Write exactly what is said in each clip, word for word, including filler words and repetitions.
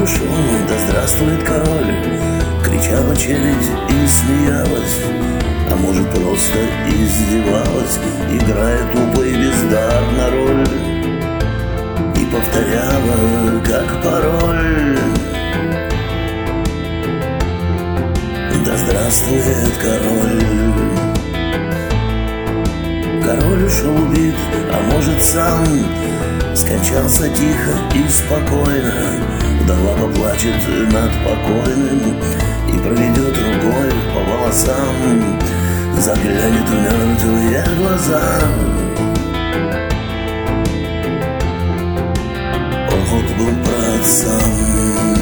ушел, да здравствует король, кричала челядь и смеялась, а может просто издевалась, играя тупо и бездарно роль, и повторяла как пароль: да здравствует король. Король ушел убит, а может сам скончался тихо и спокойно. Вдова поплачет над покойным и проведет рукой по волосам, заглянет в мертвые глаза. Он вот был праотцам.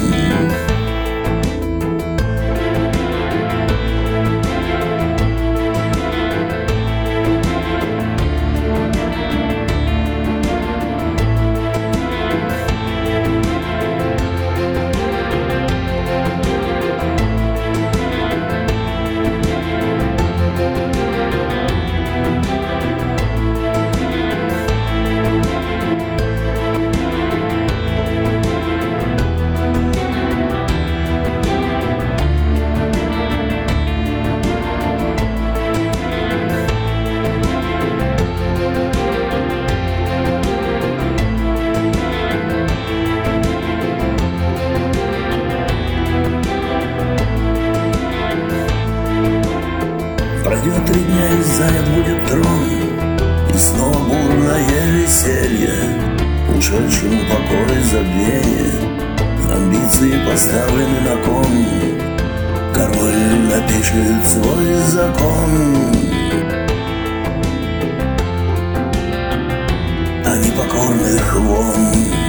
Пройдет три дня и занят будет трон, и снова бурное веселье, ушедшему покой забвение, амбиции поставлены на кон. Король напишет свой закон, а непокорных вон.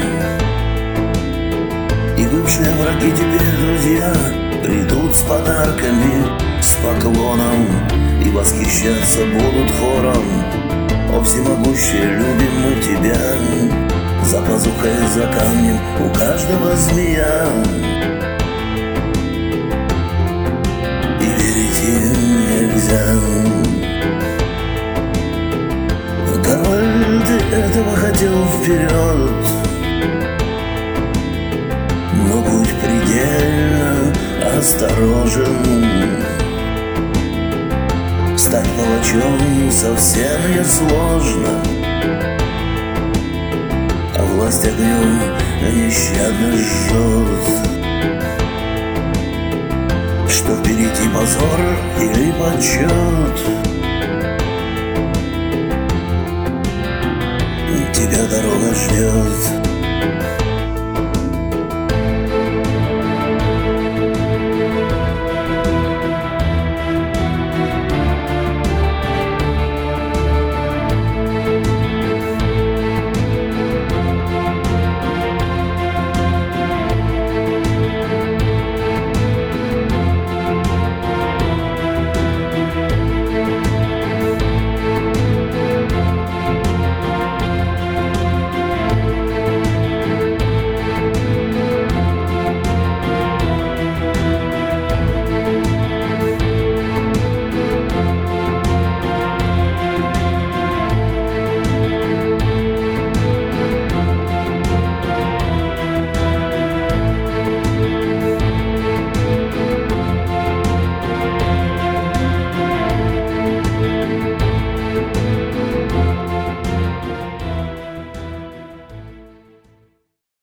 И бывшие враги теперь друзья придут с подарками, с поклоном, и восхищаться будут хором: о всемогущий, любим мы тебя, за пазухой, за камнем у каждого змея. И верить им нельзя. Король, ты этого хотел вперед, но будь предельно осторожен. Стать палачом совсем несложно, а власть огнем нещадно жжет. Что впереди позор или почет, тебя дорога ждет.